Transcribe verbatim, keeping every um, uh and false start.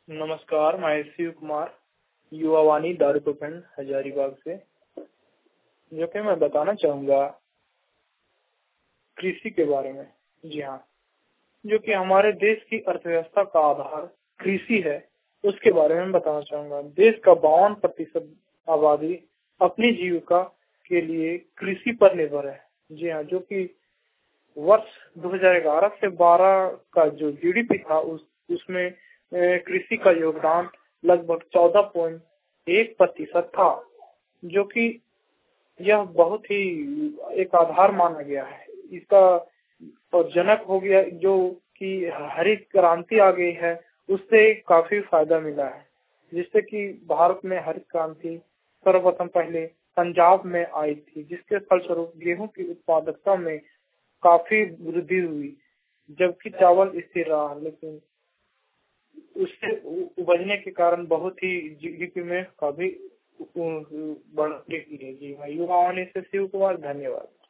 नमस्कार, मैं शिव कुमार युवा वाणी दारूपखंड हजारीबाग से, जो कि मैं बताना चाहूँगा कृषि के बारे में। जी हाँ, जो कि हमारे देश की अर्थव्यवस्था का आधार कृषि है, उसके बारे में बताना चाहूँगा। देश का बावन प्रतिशत आबादी अपनी जीविका के लिए कृषि पर निर्भर है। जी हाँ, जो कि वर्ष दो हज़ार ग्यारह से बारह का जो जीडीपी था उस उसमें कृषि का योगदान लगभग चौदह पॉइंट एक प्रतिशत था, जो कि यह बहुत ही एक आधार माना गया है। इसका और जनक हो गया जो कि हरित क्रांति आ गई है, उससे काफी फायदा मिला है, जिससे कि भारत में हरित क्रांति सर्वप्रथम पहले पंजाब में आई थी, जिसके फलस्वरूप गेहूं की उत्पादकता में काफी वृद्धि हुई, जबकि चावल स्थिर रहा। लेकिन उससे उबजने के कारण बहुत ही जीडीपी में काफी बढ़ोतरी की है। जी हाँ, युवा वाणी से शिव कुमार, धन्यवाद।